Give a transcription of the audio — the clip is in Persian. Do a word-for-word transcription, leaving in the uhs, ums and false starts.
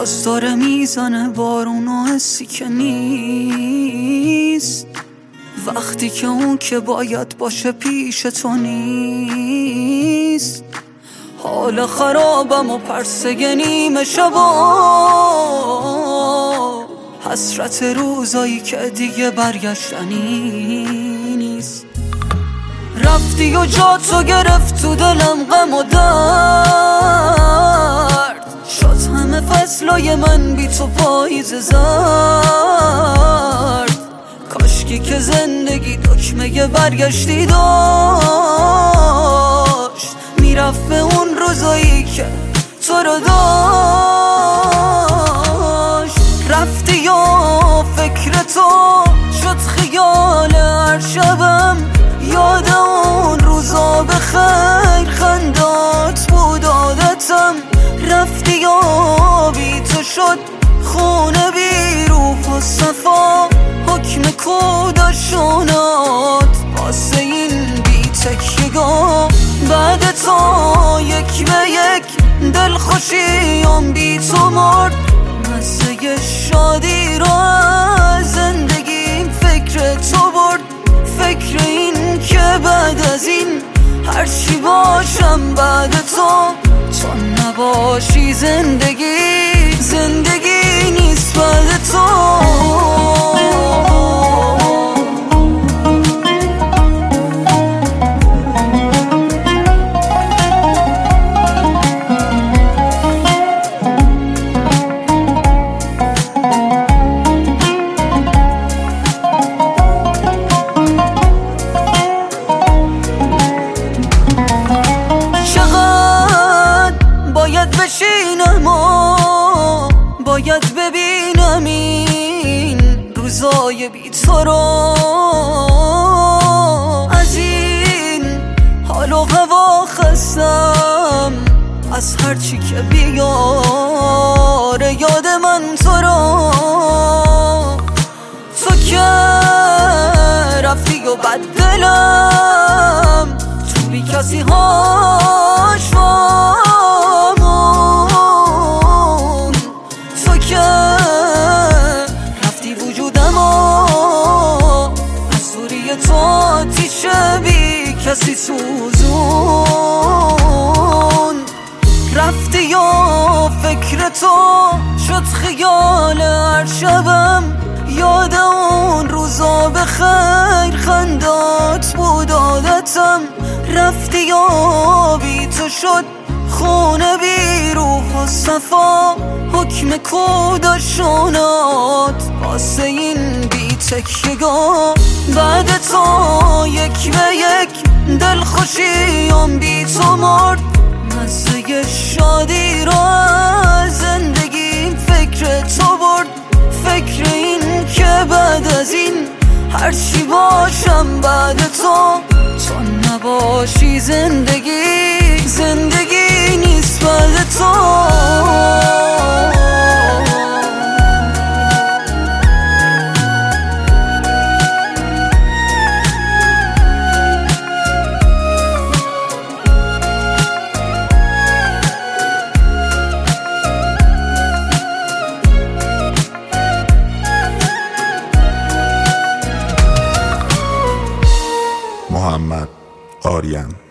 باز داره میزنه بارون و حسی که نیست، وقتی که اون که باید باشه پیش تو نیست. حال خرابم و پرسه نیمه شبا، حسرت روزایی که دیگه برگشتنی نیست. رفتی و جا تو گرفت تو دلم غم و درد، شد همه فصلای من بی تو پاییز زرد. کاشکی که زندگی دکمه برگشتی داشت، میرفت به اون روزایی که تو رو داشت. رفتی یا فکر تو شد خیال هر شبم، یاد اون روزا به خیر خندات بود عادتم. رفتی یا بی تو شد خونه بی روح و صفا، حکم کودشونات واسه این بی تکیگاه. بعد تو یک به یک دل خوشیم بی تو مرد، مزه شادی رو از زندگیم فکر تو برد. فکر این که بعد از این هرچی باشم بعد تو، تو نباشی زندگی زندگی نیست بعد تو. بشینم و باید ببینم این روزای بی تو رو، از این حال و هوا خستم، از هرچی که بیاره یاد من تو رو. تو که رفتی و بد دلم تو بی کسی هاش تو آتیشه بی کسی سوزون. رفتی یا فکر تو شد خیال هر شبم، یاد اون روزا به خیر خندات بود عادتم. رفتی یا بی تو شد خونه بی روح و صفا، حکم کودشونات واسه این بی تکیگاه. بعد تو یک به یک دل خوشیم بی تو مرد، مزه شادی رو از زندگی فکر تو برد. فکر این که بعد از این هرچی باشم بعد تو، تو نباشی زندگی زندگی نیست بعد تو. محمد آریان.